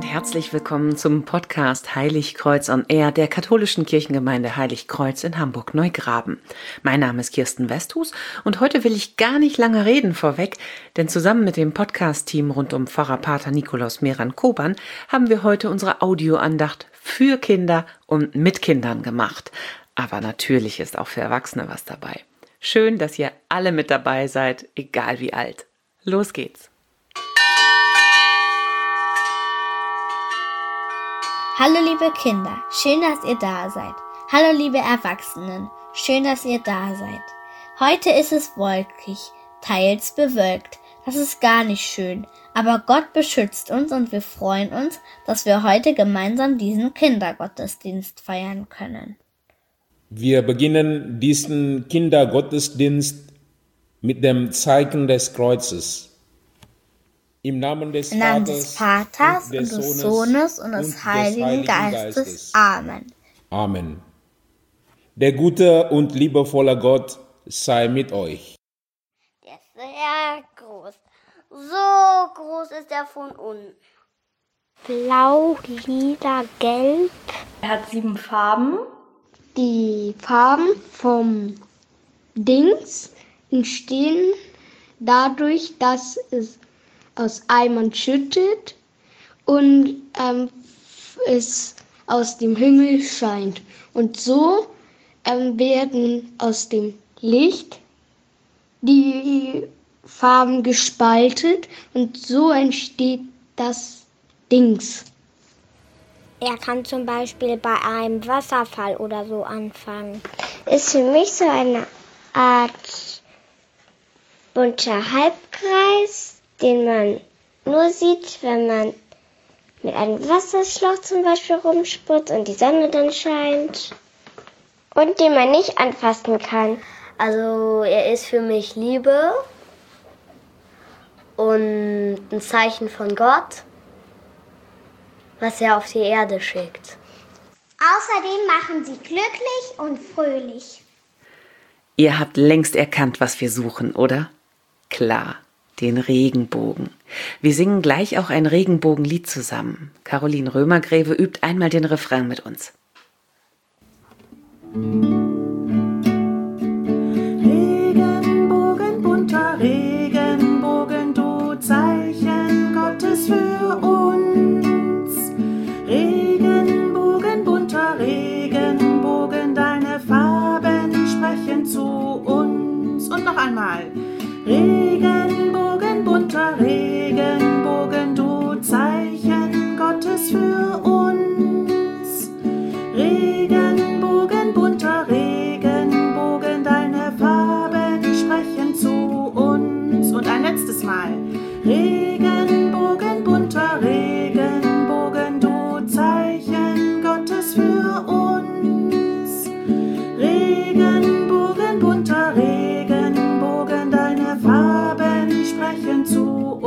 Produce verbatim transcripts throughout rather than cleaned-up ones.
und herzlich willkommen zum Podcast Heiligkreuz on Air der katholischen Kirchengemeinde Heiligkreuz in Hamburg-Neugraben. Mein Name ist Kirsten Westhus und heute will ich gar nicht lange reden vorweg, denn zusammen mit dem Podcast-Team rund um Pfarrer Pater Nikolaus Meran-Koban haben wir heute unsere Audioandacht für Kinder und mit Kindern gemacht. Aber natürlich ist auch für Erwachsene was dabei. Schön, dass ihr alle mit dabei seid, egal wie alt. Los geht's! Hallo liebe Kinder, schön, dass ihr da seid. Hallo liebe Erwachsenen, schön, dass ihr da seid. Heute ist es wolkig, teils bewölkt. Das ist gar nicht schön, aber Gott beschützt uns und wir freuen uns, dass wir heute gemeinsam diesen Kindergottesdienst feiern können. Wir beginnen diesen Kindergottesdienst mit dem Zeichen des Kreuzes. Im Namen des, Im Namen Vaters, des Vaters und des, und des Sohnes, Sohnes und des, und des Heiligen, Heiligen Geistes. Geistes. Amen. Amen. Der gute und liebevolle Gott sei mit euch. Der ist sehr groß. So groß ist er von unten. Blau, lila, gelb. Er hat sieben Farben. Die Farben vom Dings entstehen dadurch, dass es aus Eimern schüttet und ähm, es aus dem Himmel scheint. Und so ähm, werden aus dem Licht die Farben gespaltet und so entsteht das Dings. Er kann zum Beispiel bei einem Wasserfall oder so anfangen. Ist für mich so eine Art bunter Halbkreis, den man nur sieht, wenn man mit einem Wasserschlauch zum Beispiel rumspritzt und die Sonne dann scheint. Und den man nicht anfassen kann. Also er ist für mich Liebe und ein Zeichen von Gott, was er auf die Erde schickt. Außerdem machen sie glücklich und fröhlich. Ihr habt längst erkannt, was wir suchen, oder? Klar, den Regenbogen. Wir singen gleich auch ein Regenbogenlied zusammen. Caroline Römergräve übt einmal den Refrain mit uns. Regenbogen, bunter Regenbogen, du Zeichen Gottes für uns. Regenbogen, bunter Regenbogen, deine Farben sprechen zu uns. Und noch einmal. Regenbogen, bunter Regenbogen, du Zeichen Gottes für uns. Regenbogen, bunter Regenbogen, deine Farben sprechen zu uns. Und ein letztes Mal. Regenbogen, bunter Regenbogen, du Zeichen Gottes für uns. Regenbogen, bunter Regenbogen, deine Farben sprechen zu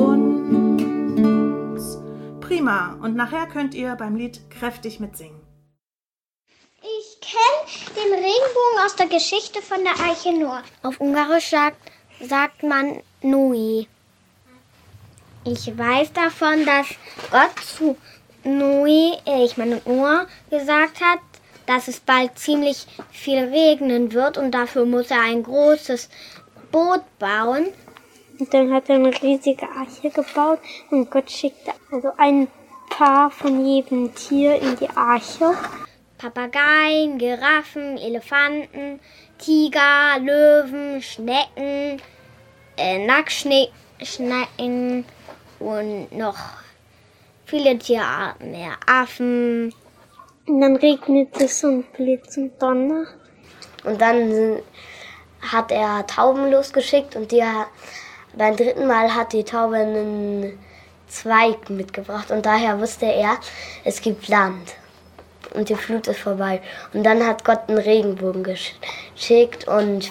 uns. Prima. Und nachher könnt ihr beim Lied kräftig mitsingen. Ich kenne den Regenbogen aus der Geschichte von der Arche Noah. Auf Ungarisch sagt, sagt man Nui. Ich weiß davon, dass Gott zu Nui, ich meine Noah, gesagt hat, dass es bald ziemlich viel regnen wird und dafür muss er ein großes Boot bauen. Und dann hat er eine riesige Arche gebaut und Gott schickte also ein paar von jedem Tier in die Arche. Papageien, Giraffen, Elefanten, Tiger, Löwen, Schnecken, äh, Nacktschnecken und noch viele Tierarten mehr, Affen. Und dann regnet es und Blitz und Donner. Und dann hat er Tauben losgeschickt und die, beim dritten Mal hat die Taube einen Zweig mitgebracht. Und daher wusste er, es gibt Land und die Flut ist vorbei. Und dann hat Gott einen Regenbogen geschickt und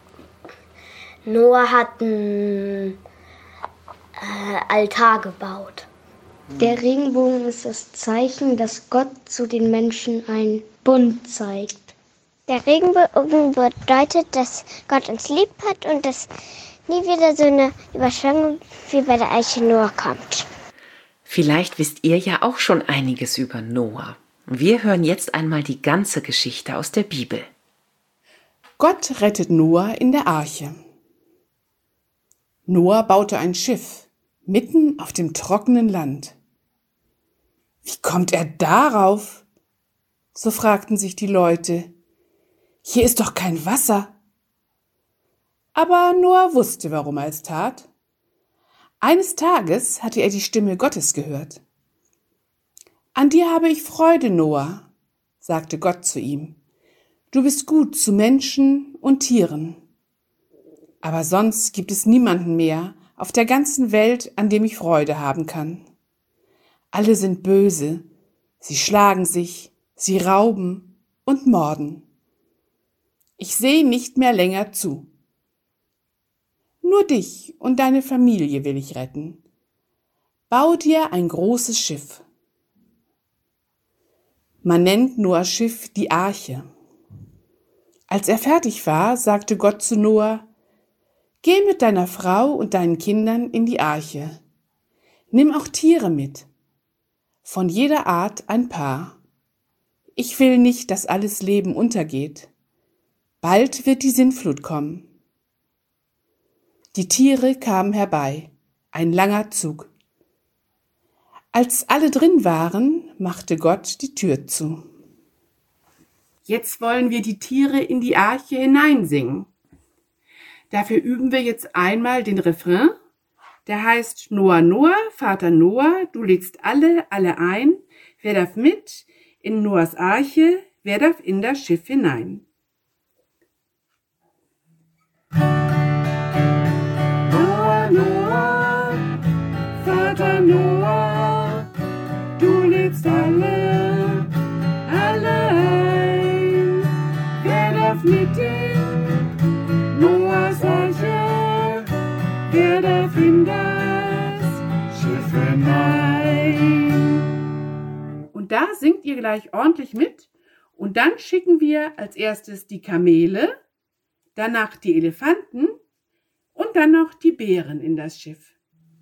Noah hat einen äh, Altar gebaut. Der Regenbogen ist das Zeichen, dass Gott zu den Menschen einen Bund zeigt. Der Regenbogen bedeutet, dass Gott uns lieb hat und dass nie wieder so eine Überschwemmung wie bei der Arche Noah kommt. Vielleicht wisst ihr ja auch schon einiges über Noah. Wir hören jetzt einmal die ganze Geschichte aus der Bibel. Gott rettet Noah in der Arche. Noah baute ein Schiff mitten auf dem trockenen Land. Wie kommt er darauf? So fragten sich die Leute. Hier ist doch kein Wasser. Aber Noah wusste, warum er es tat. Eines Tages hatte er die Stimme Gottes gehört. »An dir habe ich Freude, Noah«, sagte Gott zu ihm. »Du bist gut zu Menschen und Tieren. Aber sonst gibt es niemanden mehr auf der ganzen Welt, an dem ich Freude haben kann. Alle sind böse, sie schlagen sich, sie rauben und morden. Ich sehe nicht mehr länger zu. Nur dich und deine Familie will ich retten. Bau dir ein großes Schiff.« Man nennt Noahs Schiff die Arche. Als er fertig war, sagte Gott zu Noah: »Geh mit deiner Frau und deinen Kindern in die Arche. Nimm auch Tiere mit, von jeder Art ein Paar. Ich will nicht, dass alles Leben untergeht. Bald wird die Sintflut kommen.« Die Tiere kamen herbei, ein langer Zug. Als alle drin waren, machte Gott die Tür zu. Jetzt wollen wir die Tiere in die Arche hineinsingen. Dafür üben wir jetzt einmal den Refrain. Der heißt: Noah, Noah, Vater Noah, du lädst alle, alle ein. Wer darf mit in Noahs Arche? Wer darf in das Schiff hinein? Noah, Noah, Vater Noah, du lädst alle, alle ein. Wer darf mit in Noahs Arche? Wer darf in das Schiff hinein? Und da singt ihr gleich ordentlich mit. Und dann schicken wir als erstes die Kamele, danach die Elefanten und dann noch die Bären in das Schiff.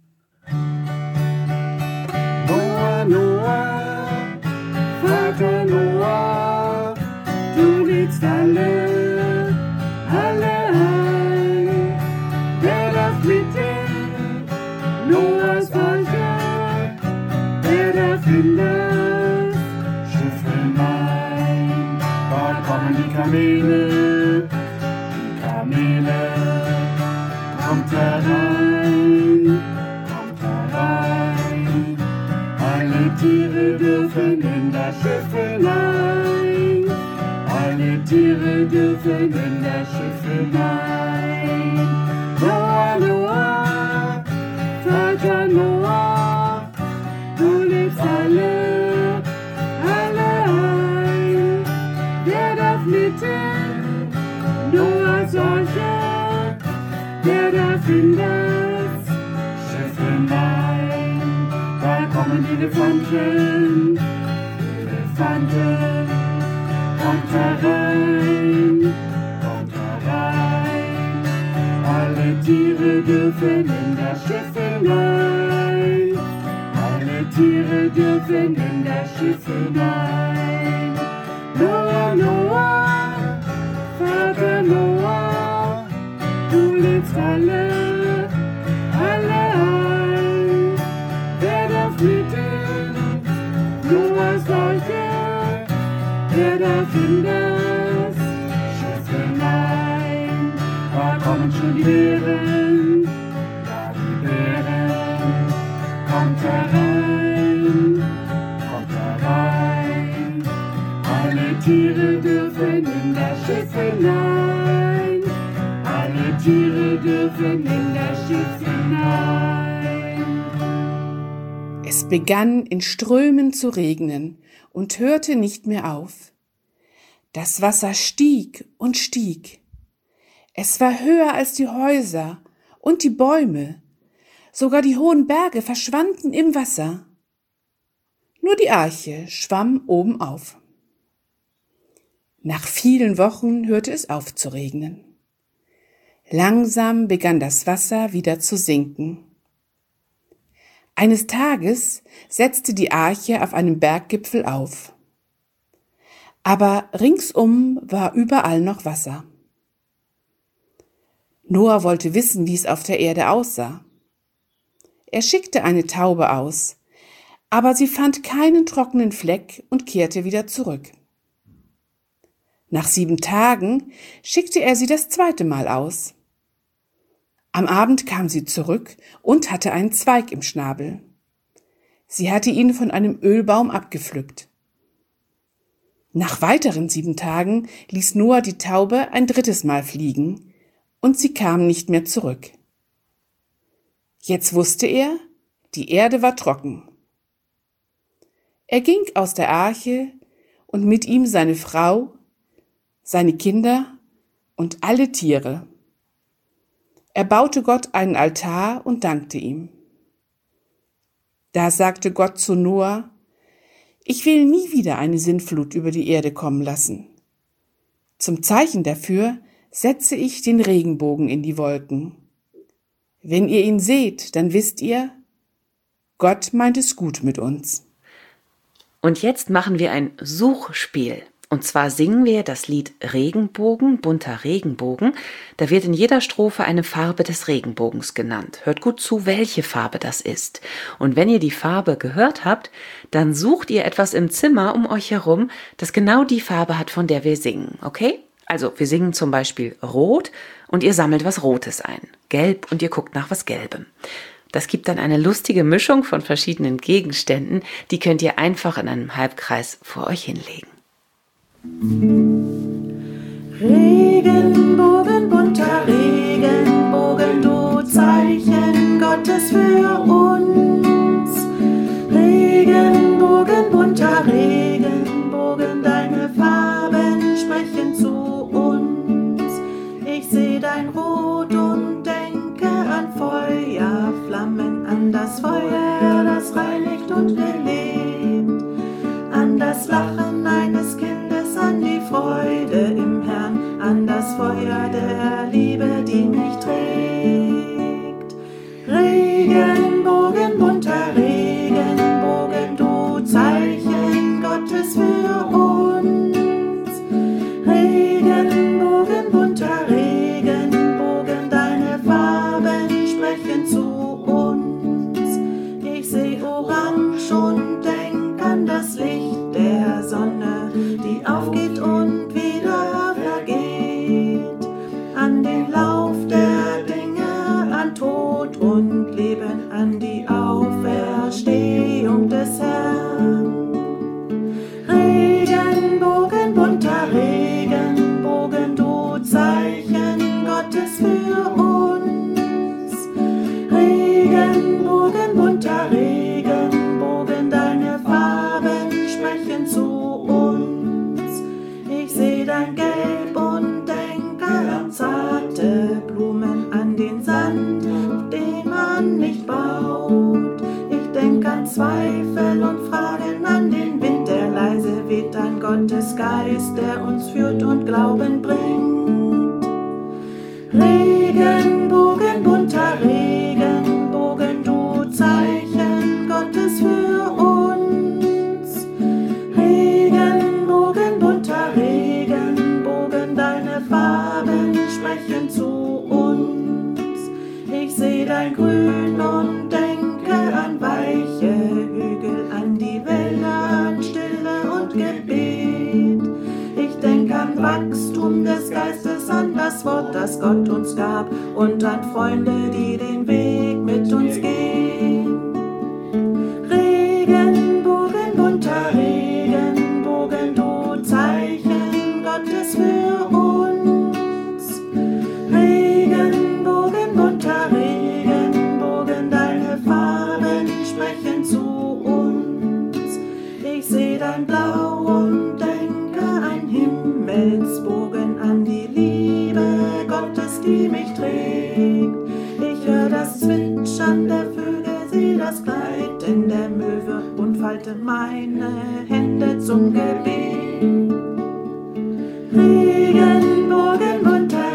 Noah, Noah, Vater Noah, du lädst alle, alle ein. Wer darf mit in Noahs Arche? Wer darf in das Schiff hinein? Da kommen die Kamele, die Kamele. Kommt herein, kommt herein. Alle Tiere dürfen in das Schiff hinein. Alle Tiere dürfen in das Schiff hinein. Noah, Noah, Vater Noah, du lädst alle, alle ein. Wer darf mit in Noahs Arche? Wer darf in das Schiff hinein? Da kommen die Elefanten, Elefanten. Kommt herein, kommt herein. Alle Tiere dürfen in das Schiff hinein. Alle Tiere dürfen in das Schiff hinein. Noah, Noah, Vater Noah, du lädst alle, alle ein. Wer darf mit in Noahs Arche? Wer darf in das Schiff hinein? Da kommen schon die Bären, ja die Bären. Kommt herein, kommt herein. Alle Tiere dürfen in das Schiff hinein. Alle Tiere dürfen in das Schiff hinein. Es begann in Strömen zu regnen und hörte nicht mehr auf. Das Wasser stieg und stieg. Es war höher als die Häuser und die Bäume. Sogar die hohen Berge verschwanden im Wasser. Nur die Arche schwamm oben auf. Nach vielen Wochen hörte es auf zu regnen. Langsam begann das Wasser wieder zu sinken. Eines Tages setzte die Arche auf einem Berggipfel auf. Aber ringsum war überall noch Wasser. Noah wollte wissen, wie es auf der Erde aussah. Er schickte eine Taube aus, aber sie fand keinen trockenen Fleck und kehrte wieder zurück. Nach sieben Tagen schickte er sie das zweite Mal aus. Am Abend kam sie zurück und hatte einen Zweig im Schnabel. Sie hatte ihn von einem Ölbaum abgepflückt. Nach weiteren sieben Tagen ließ Noah die Taube ein drittes Mal fliegen und sie kam nicht mehr zurück. Jetzt wusste er, die Erde war trocken. Er ging aus der Arche und mit ihm seine Frau, seine Kinder und alle Tiere. Er baute Gott einen Altar und dankte ihm. Da sagte Gott zu Noah: Ich will nie wieder eine Sintflut über die Erde kommen lassen. Zum Zeichen dafür setze ich den Regenbogen in die Wolken. Wenn ihr ihn seht, dann wisst ihr, Gott meint es gut mit uns. Und jetzt machen wir ein Suchspiel. Und zwar singen wir das Lied Regenbogen, bunter Regenbogen. Da wird in jeder Strophe eine Farbe des Regenbogens genannt. Hört gut zu, welche Farbe das ist. Und wenn ihr die Farbe gehört habt, dann sucht ihr etwas im Zimmer um euch herum, das genau die Farbe hat, von der wir singen. Okay? Also wir singen zum Beispiel Rot und ihr sammelt was Rotes ein. Gelb und ihr guckt nach was Gelbem. Das gibt dann eine lustige Mischung von verschiedenen Gegenständen. Die könnt ihr einfach in einem Halbkreis vor euch hinlegen. Regenbogen, bunter Regenbogen, du Zeichen Gottes für uns. Regenbogen, bunter Regenbogen, deine Farben sprechen zu uns. Ich seh dein Rot und denke an Feuerflammen, an das Feuer, das reinigt und belebt, an das Lachen eines Kindes, an die Freude im Herrn, an das Feuer der Liebe, die mich trägt. Regenbogen, bunter Regenbogen, du Zeichen Gottes für uns. Regenbogen, bunter Regenbogen, deine Farben sprechen zu uns. Ich seh Orange und denk an das Licht der Sonne, die aufgeht und wieder vergeht, an den Lauf der Dinge, an Tod und Leben, an die Auferstehung des Herrn. Regenbogen, bunter Regenbogen, du Zeichen Gottes für uns. Regenbogen, bunter Regenbogen, deine Farben sprechen zu uns. Ich seh dein Gelb und denke an zarte Blumen, an den Sand, auf den man nicht baut. Ich denk an Zweifel und Fragen, an den Wind, der leise weht, an Gottes Geist, der uns führt und Glauben bringt. Regenbogen, bunter Regenbogen, du Zeichen Gottes für uns. Regenbogen, bunter Regenbogen, deine Farben sprechen zu uns. Ich seh dein Grün und denke an weiche Hügel, an die Wälder, an Stille und Gebet. Ich denk an Wachstum des Geistes, an das Wort, das Gott uns gab, und an Freunde, die den Weg mit uns gehen. Regenbogen, bunter Regenbogen, du Zeichen Gottes für uns. Regenbogen, bunter Regenbogen, deine Farben sprechen zu uns. Ich seh dein Blau und denke ein Himmelsbogen, an die Liebe Gottes, die mich trägt. Ich hör das Zwitschern der Vögel, seh das Gleiten der Möwe und falte meine Hände zum Gebet. Regenbogen, bunter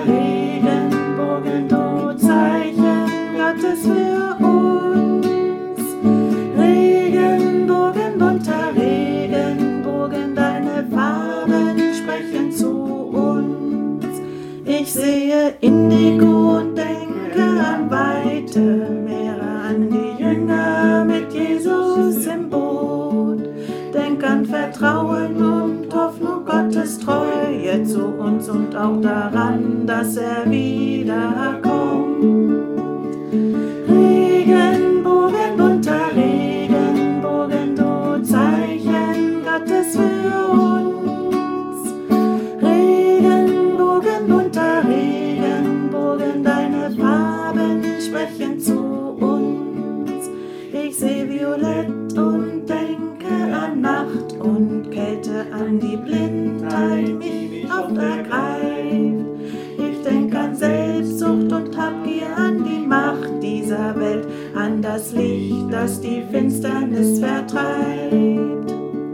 Regenbogen, du Zeichen Gottes für uns. dass er wiederkommt. Regenbogen, bunter Regenbogen, du Zeichen Gottes für uns. Regenbogen, bunter Regenbogen, deine Farben sprechen zu uns. Ich sehe Violett und denke an Nacht und Kälte, an die Blindheit mich oft ergreift. Ich denke an Selbstsucht und Habgier, an die Macht dieser Welt, an das Licht, das die Finsternis vertreibt.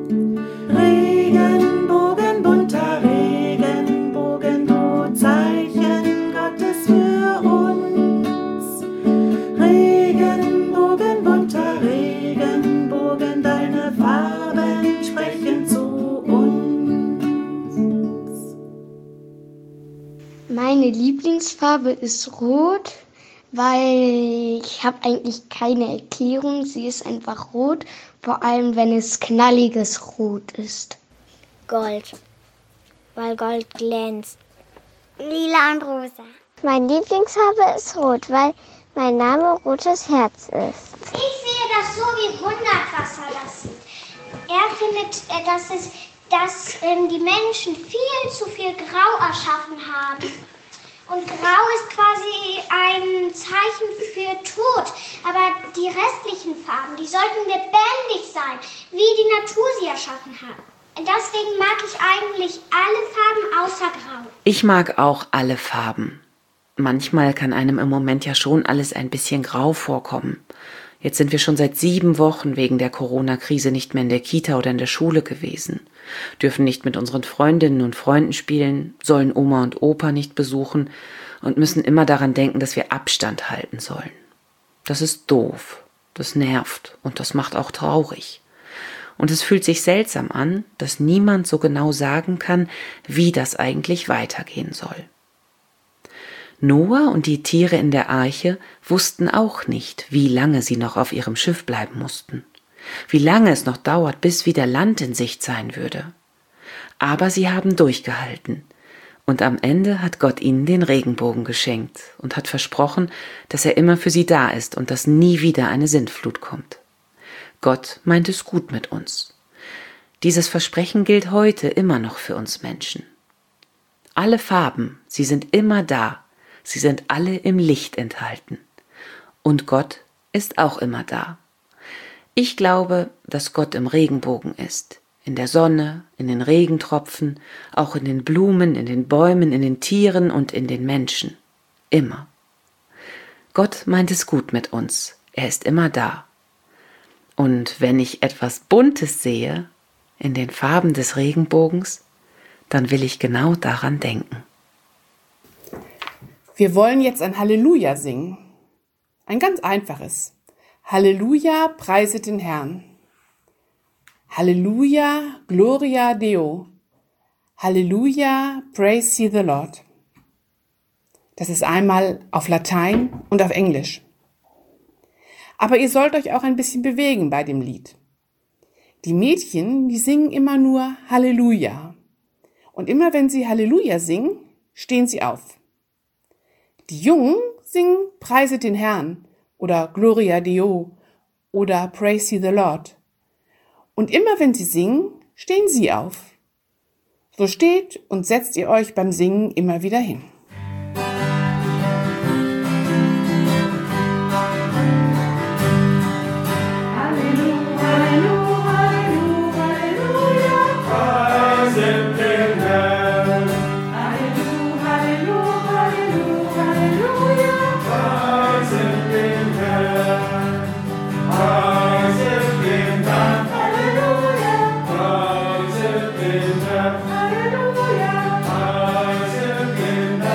Regenbogen, bunter Regenbogen, du Zeichen Gottes für uns. Regenbogen, bunter Regenbogen, deine Farben sprechen zu uns. Meine Lieblingsfarbe ist rot, weil ich habe eigentlich keine Erklärung. Sie ist einfach rot, vor allem wenn es knalliges Rot ist. Gold, weil Gold glänzt. Lila und rosa. Meine Lieblingsfarbe ist rot, weil mein Name Rotes Herz ist. Ich sehe das so, wie Hundertwasser das sieht. Er findet, äh, dass, es, dass ähm, die Menschen viel zu viel Grau erschaffen haben. Und Grau ist quasi ein Zeichen für Tod. Aber die restlichen Farben, die sollten lebendig sein, wie die Natur sie erschaffen hat. Deswegen mag ich eigentlich alle Farben außer Grau. Ich mag auch alle Farben. Manchmal kann einem im Moment ja schon alles ein bisschen grau vorkommen. Jetzt sind wir schon seit sieben Wochen wegen der Corona-Krise nicht mehr in der Kita oder in der Schule gewesen, dürfen nicht mit unseren Freundinnen und Freunden spielen, sollen Oma und Opa nicht besuchen und müssen immer daran denken, dass wir Abstand halten sollen. Das ist doof, das nervt und das macht auch traurig. Und es fühlt sich seltsam an, dass niemand so genau sagen kann, wie das eigentlich weitergehen soll. Noah und die Tiere in der Arche wussten auch nicht, wie lange sie noch auf ihrem Schiff bleiben mussten, wie lange es noch dauert, bis wieder Land in Sicht sein würde. Aber sie haben durchgehalten, und am Ende hat Gott ihnen den Regenbogen geschenkt und hat versprochen, dass er immer für sie da ist und dass nie wieder eine Sintflut kommt. Gott meint es gut mit uns. Dieses Versprechen gilt heute immer noch für uns Menschen. Alle Farben, sie sind immer da. Sie sind alle im Licht enthalten. Und Gott ist auch immer da. Ich glaube, dass Gott im Regenbogen ist. In der Sonne, in den Regentropfen, auch in den Blumen, in den Bäumen, in den Tieren und in den Menschen. Immer. Gott meint es gut mit uns. Er ist immer da. Und wenn ich etwas Buntes sehe, in den Farben des Regenbogens, dann will ich genau daran denken. Wir wollen jetzt ein Halleluja singen. Ein ganz einfaches. Halleluja, preiset den Herrn. Halleluja, Gloria Deo. Halleluja, praise ye the Lord. Das ist einmal auf Latein und auf Englisch. Aber ihr sollt euch auch ein bisschen bewegen bei dem Lied. Die Mädchen, die singen immer nur Halleluja. Und immer wenn sie Halleluja singen, stehen sie auf. Die Jungen singen Preiset den Herrn oder Gloria Deo oder Praise ye the Lord. Und immer wenn sie singen, stehen sie auf. So steht und setzt ihr euch beim Singen immer wieder hin. Halleluja,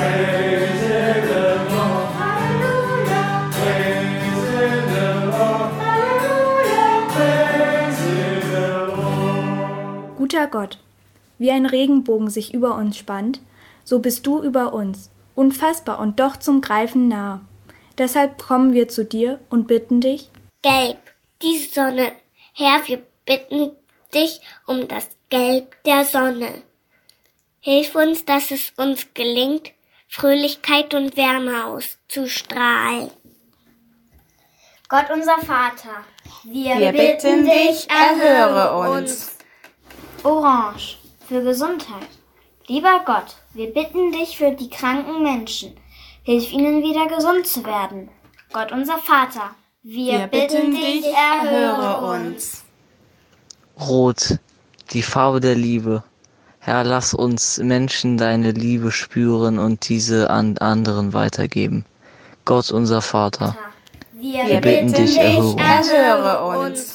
Guter Gott, wie ein Regenbogen sich über uns spannt, so bist du über uns, unfassbar und doch zum Greifen nah. Deshalb kommen wir zu dir und bitten dich, Gelb, die Sonne, Herr, wir bitten dich um das Gelb der Sonne. Hilf uns, dass es uns gelingt, Fröhlichkeit und Wärme auszustrahlen. Gott unser Vater, wir, Wir bitten dich, erhöre uns. Orange für Gesundheit. Lieber Gott, wir bitten dich für die kranken Menschen. Hilf ihnen wieder gesund zu werden. Gott unser Vater, wir, Wir bitten bitten dich, dich, erhöre erhöre uns. Rot, die Farbe der Liebe. Herr, lass uns Menschen deine Liebe spüren und diese an anderen weitergeben. Gott unser Vater, Wir, wir bitten dich, erhöre uns. Erhöre uns.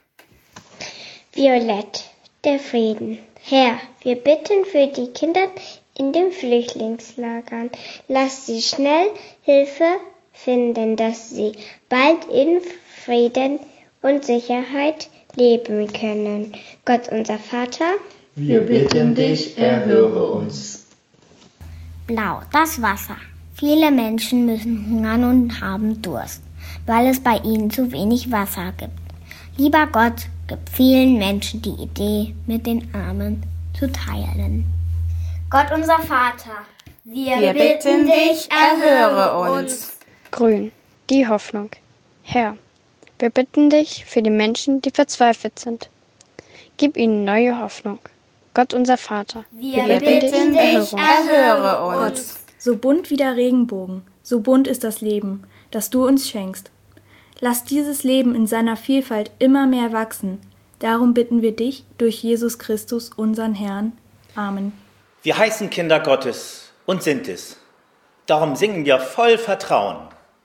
Violett, der Frieden. Herr, wir bitten für die Kinder in den Flüchtlingslagern. Lass sie schnell Hilfe finden, dass sie bald in Frieden und Sicherheit leben können. Gott unser Vater, wir bitten dich, erhöre uns. Blau, das Wasser. Viele Menschen müssen hungern und haben Durst, weil es bei ihnen zu wenig Wasser gibt. Lieber Gott, gib vielen Menschen die Idee, mit den Armen zu teilen. Gott unser Vater, wir, Wir bitten dich, erhöre uns. Grün, die Hoffnung. Herr, wir bitten dich für die Menschen, die verzweifelt sind. Gib ihnen neue Hoffnung. Gott unser Vater, wir, Wir bitten dich, erhöre uns. so bunt wie der Regenbogen, so bunt ist das Leben, das du uns schenkst. Lass dieses Leben in seiner Vielfalt immer mehr wachsen. Darum bitten wir dich durch Jesus Christus, unseren Herrn. Amen. Wir heißen Kinder Gottes und sind es. Darum singen wir voll Vertrauen.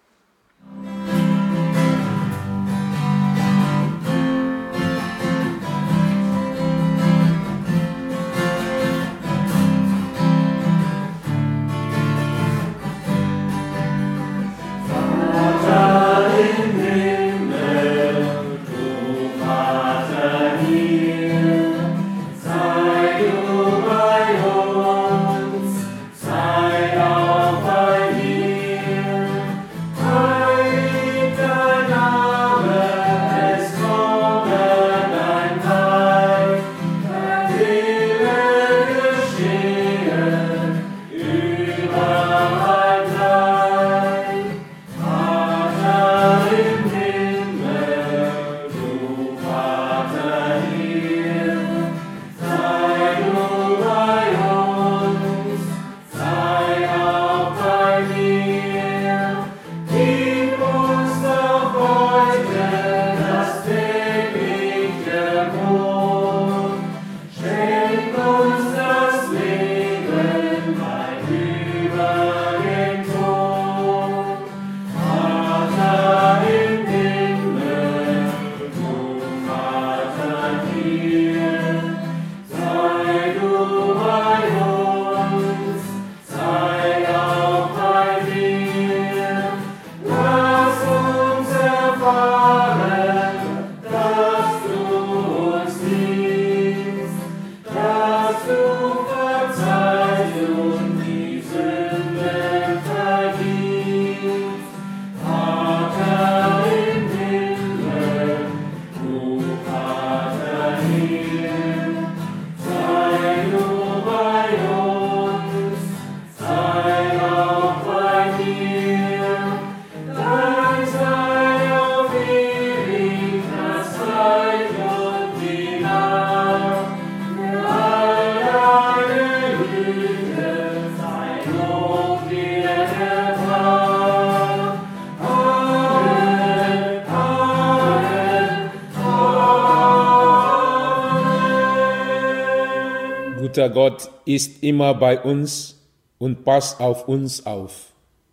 Guter Gott ist immer bei uns und passt auf uns auf.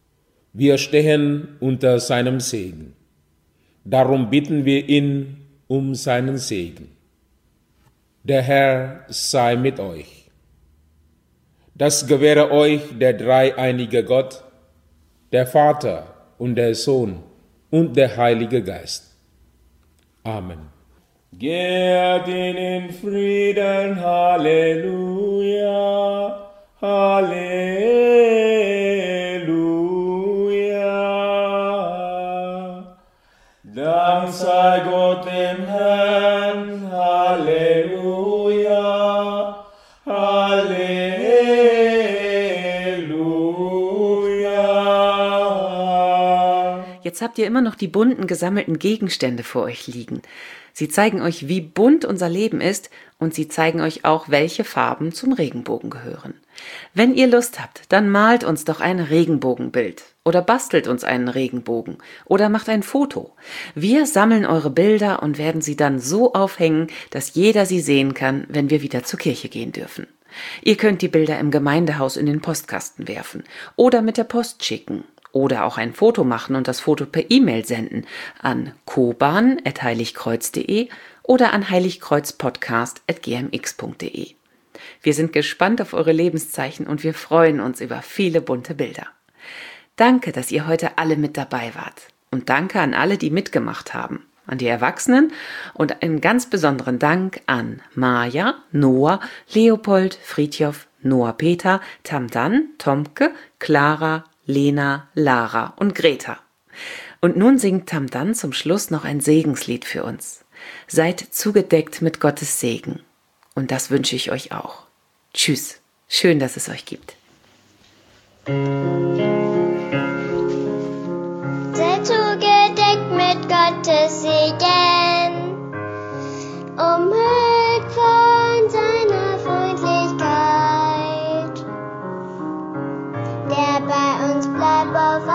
Wir stehen unter seinem Segen. Darum bitten wir ihn um seinen Segen. Der Herr sei mit euch. Das gewähre euch der dreieinige Gott, der Vater und der Sohn und der Heilige Geist. Amen. Geht in Frieden, Halleluja, Halleluja. Dank sei Gott dem Herrn, Halleluja, Halleluja. Jetzt habt ihr immer noch die bunten gesammelten Gegenstände vor euch liegen. Sie zeigen euch, wie bunt unser Leben ist, und sie zeigen euch auch, welche Farben zum Regenbogen gehören. Wenn ihr Lust habt, dann malt uns doch ein Regenbogenbild oder bastelt uns einen Regenbogen oder macht ein Foto. Wir sammeln eure Bilder und werden sie dann so aufhängen, dass jeder sie sehen kann, wenn wir wieder zur Kirche gehen dürfen. Ihr könnt die Bilder im Gemeindehaus in den Postkasten werfen oder mit der Post schicken. Oder auch ein Foto machen und das Foto per E-Mail senden an koban at heiligkreuz punkt de oder an heiligkreuzpodcast at g m x punkt de. Wir sind gespannt auf eure Lebenszeichen und wir freuen uns über viele bunte Bilder. Danke, dass ihr heute alle mit dabei wart. Und danke an alle, die mitgemacht haben. An die Erwachsenen und einen ganz besonderen Dank an Maja, Noah, Leopold, Friedjof, Noah Peter, Tamdan, Tomke, Clara, Lena, Lara und Greta. Und nun singt Tamdan zum Schluss noch ein Segenslied für uns. Seid zugedeckt mit Gottes Segen. Und das wünsche ich euch auch. Tschüss. Schön, dass es euch gibt. Seid zugedeckt mit Gottes Segen, umhüllt von seiner Freundlichkeit, der bei uns bleibt auf